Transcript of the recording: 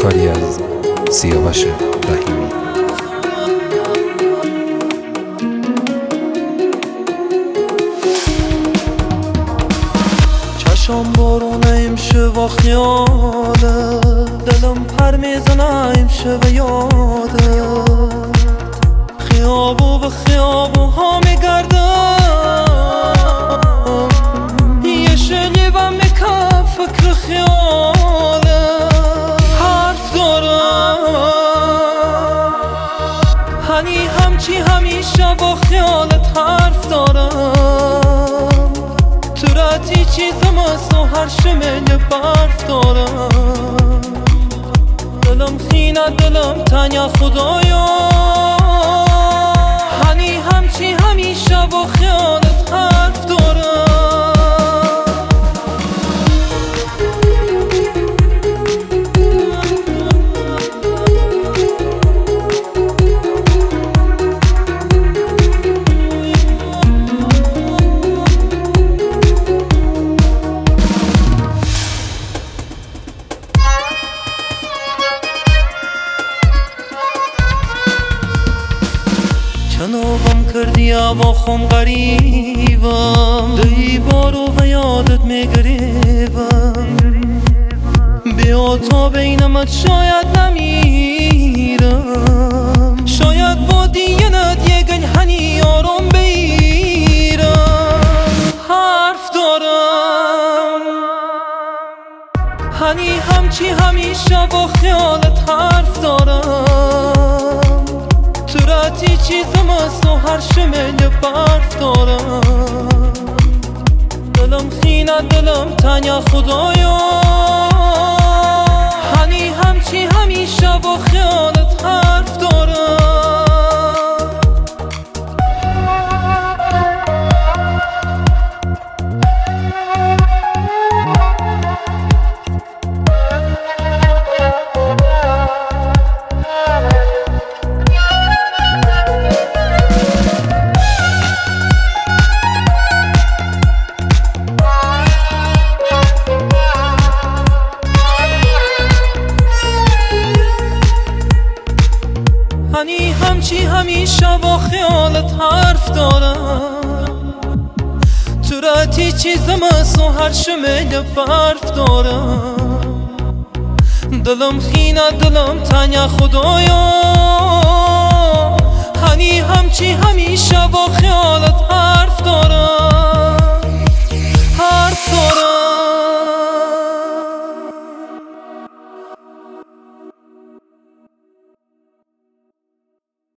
کاری از سیاوش رحیمی. چشم بارونه امشه و خیاله، دلم پر میزنه امشه به یاده. خیابو به خیابو ها میگردم، یه شنیبم میکن فکر خیاله. حرف دارم هنی همچی همیشه با خیالت حرف دارم. تو راتی چیزم از و هر شمل برف دارم. دلم خینه دلم تنیا خدایا، هنی همچی همیشه با خیالت حرف دارم. کنابم کردی با خم غریبم، دی بارو و یادت میگریبم. بیا تا بینمت شاید نمیرم، شاید با دینت یه گنهنی آرام بگیرم. حرف دارم هنی همچی همیشه با خیالت حرف دارم. تو راتی چیزم از و هر شمل برف دارم. دلم خینه دلم تنیا خدایا، هنی همچی همیشه با خیالت حرف دارم. هنی همچی همیشه با خیالت حرف دارم. تو راتی چیزم از و هر شمل برف دارم. دلم خینه دلم تنیا خدایا، هنی همچی همیشه با خیالت حرف دارم. حرف دارم.